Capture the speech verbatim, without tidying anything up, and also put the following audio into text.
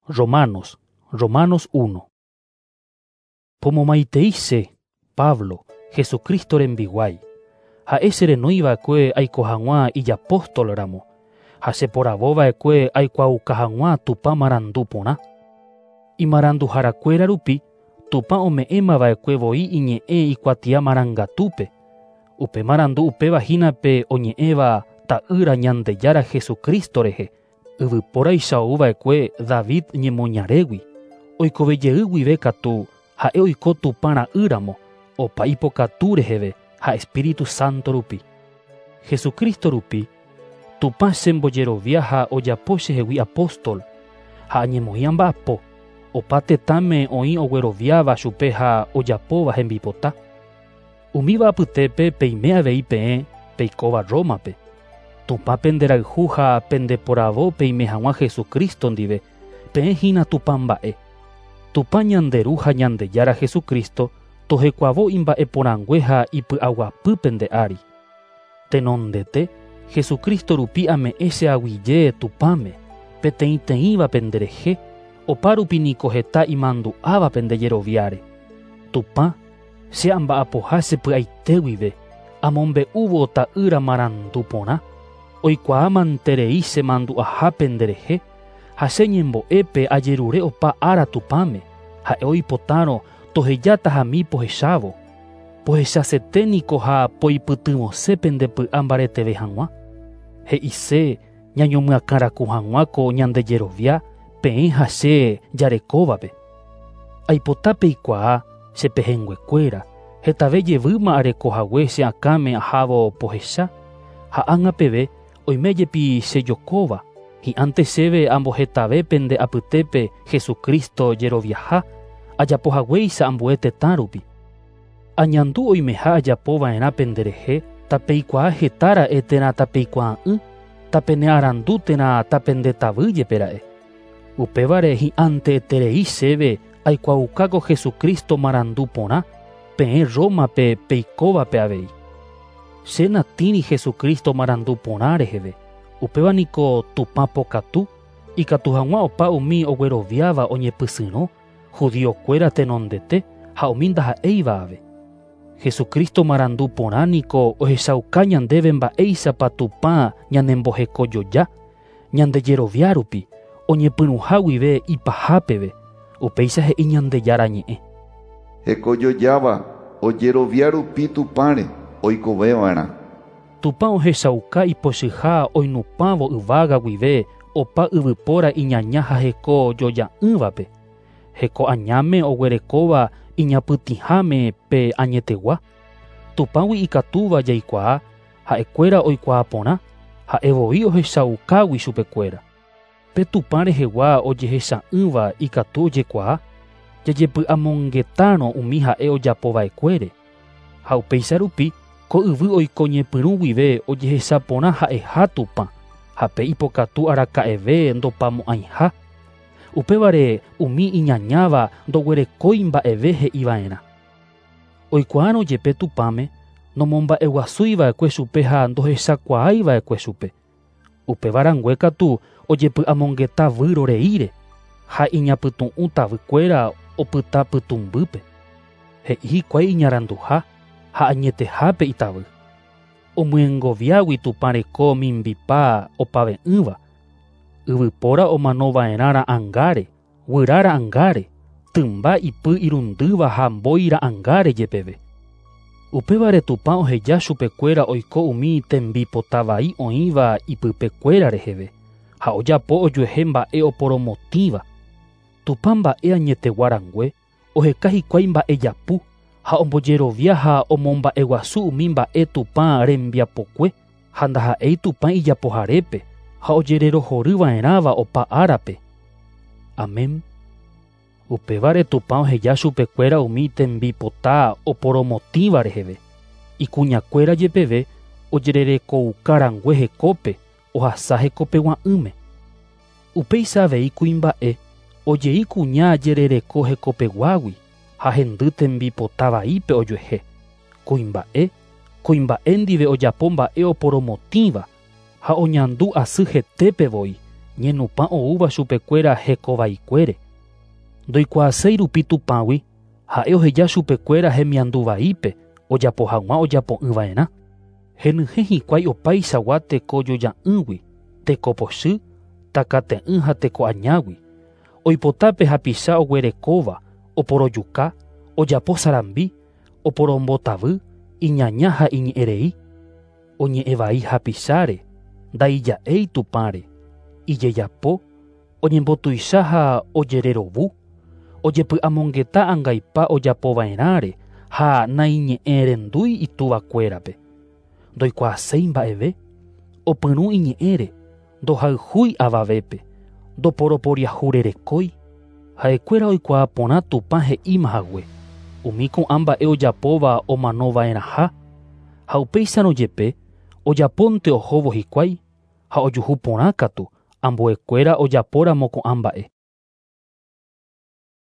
Romanos, Romanos uno. Pomomaiteise, Pablo, Jesucristo rembiguai. Ha esere noiva kue aikohangwa y apóstol ramo. Ha se porabova kue aikuaukahangwa tupa marandupona. Y marandu harakuera rupi, tupa ome ema va kue voi iñe e ikuatia marangatupe. Upe marandu upe vagina pe oñe eva ta ira ñande yara Jesucristo reje. Uvipora isauva kue David ñemoñaregui. Oikoveyegui vekatu ha e oiko tupara íramo. Opa ipokatu reheve ha Espíritu Santo rupi. Jesucristo rupi, tupa semboyerovia ha oyapochehegui apóstol. Ha ñemohiamba apo. Opa tetame oi ogueroviava chupe ha oyapova hembipota. Umiva apytépe peime avei peẽ peikóva Rómape. Tupa penderayhu ha pendeporavo peime hag̃ua Jesucristo ndive peẽ hína tupa mba'e. Tupa ñanderu ha ñandejara Jesucristo tohekuavo imba'eporãngue ha ipy'aguapy pende ári. Tenondete Jesucristo rupi ame'ẽ che aguyje tupáme peteĩteĩva penderehe opa rupi niko heta imandu'áva pendejeroviáre. Tupa che amba'apoha chepy'aiteguive amombe'úvo ta'ýra marandu porã oikuaa manterei che mandu'aha penderehe ha che ñembo'épe ajerure opa ára tupáme ha'e oipotárõ tohejáta hami pohechávo pohechaseténiko ha poipytyvosẽ pendepy'a mbareteve hag̃ua he'ise ñañomyakãraku hag̃ua ko ñandejerovia peẽ ha che jarekóvape. Aipota peikuaa chepehenguekuéra hetave jevýma arekohague che akãme ahávo pohecha ha ág̃a peve oiméjepi chejokóva hi'ánte chéve ambohetave pende apytépe Jesucristo jeroviaha ajapohaguéicha ambue tetã rupi. Añandu oimeha ajapova'erã penderehe tapeikuaa hetára'e térã tapeikuaa'ỹ tapene arandu térã tapendetavýjepera'e. Upévare hi'ánte eterei chéve aikuaukáko Jesucristo marandu porã peẽ Rómape peikóvape avei. Che natĩri Jesucristo marandu porã reheve. Upéva niko tupa pokatu ikatu hag̃ua opa umi ogueroviáva oñepysyrõ judiokuéra tenondete ha umi ndaha'éiva ave. Jesucristo marandu porã niko ohechauka ñandéve mba'éichapa tupa ñanembohekojoja ñandejerovia rupi oñepyrũha guive ipahápeve upéicha he'i ñandejára ñe'ẽ. Hekojojáva ojerovia rupi tupáre oikoveva'erã. Tupa ohechauka ipochyha oinupãvo yvága guive opa yvypóra iñaña ha heko joja'ỹvape. Heko añáme oguerekóva iñapytĩháme pe añetegua. Tupãgui ikatúva jaikuaa ha'ekuéra oikuaa porã ha'evoi ohechaukágui chupekuéra. Pe tupa rehegua ojehecha'ỹva ikatu ojekuaa jajepy'amongetárõ umi ha'e ojapova'ekuére. Ha upéicha rupi ko yvy oiko ñepyrũ guive ojehecha porã ha'eha tupa ha pe ipokatu araka'eve ndopamo'ãiha. Upévare umi iñañáva ndoguerekói mba'eve he'iva'erã. Oikuaárõ jepe tupáme nomomba'eguasúiva'ekue chupe ha ndohechakuaáiva'ekue chupe. Upevarangue katu ojepy'amongeta výro reíre ha iñapytu'ũ tavykuéra opyta pytumbýpe. He'i hikuái iñaranduha ha añetehápe itavy. Omyengoviágui tupa reko mimbipa opave'ỹva. Yvypóra omanova'erã ra'ãngáre, guyra ra'ãngáre, tymba ipy irundýva ha mbói ra'ãngáre jepeve. Upévare tupa oheja chupekuéra oiko umi tembipota vai oĩva ipypekuéra reheve ha ojapo ojuehe mba'e oporomotĩva. Tupa mba'e añeteguarangue oheka hikuái mba'e japu ha ombojerovia ha omomba'eguasu umi mba'e tupa rembiapokue ha ndaha'éi tupa ijapoharépe ha ojererohoryva'erãva opa árape. Amén. Upévare tupa oheja chupekuéra umi tembipota oporomotĩva reheve. Ikuñakuéra jepeve ojererekoukarangue hekópe ohasa hekopegua'ỹme. Upéicha avei kuimba'e ojei kuña jerereko hekopeguágui ha hendy tembipota vaípe ojuehe. Kuimba'e, kuimba'e ndive ojapo mba'e oporomotĩva ha oñandu asy hetépe voi ñenupa oúva chupekuéra hekovaikuére. Ndoikuaaséi rupi tupãgui, ha'e oheja chupekuéra hemianduvaípe ojapo hag̃ua ojapo'ỹva'erã. Henyhẽ hikuái opaichagua teko joja'ỹgui, teko pochy, takate'ỹ ha teko añágui. Oipotápe hapicha oguerekóva, oporojuka, ojapo sarambi, oporombotavy, iñaña ha iñe'ẽrei. Oñe'ẽvai hapicháre, ndaija'éi tupãre, ijejapo, oñembotuicha ha ojererovu, ojepy'amongeta ãngaipa ojapova'erãre ha naiñe'ẽrendúi ituvakuérape. Ndoikuaaséi mba'eve, opyrũ iñe'ẽre, ndohayhúi avavépe, ndoporoporiahurerekói. Ha'ekuéra oikuaa porã Tupã he'ímahague, umi ko'ã mba'e ojapóva omanova'erãha, ha upéicharõ jepe ojapónte ohóvo hikuái ha ojuhu porã katu ambuekuéra ojapóramo ko'ã mba'e.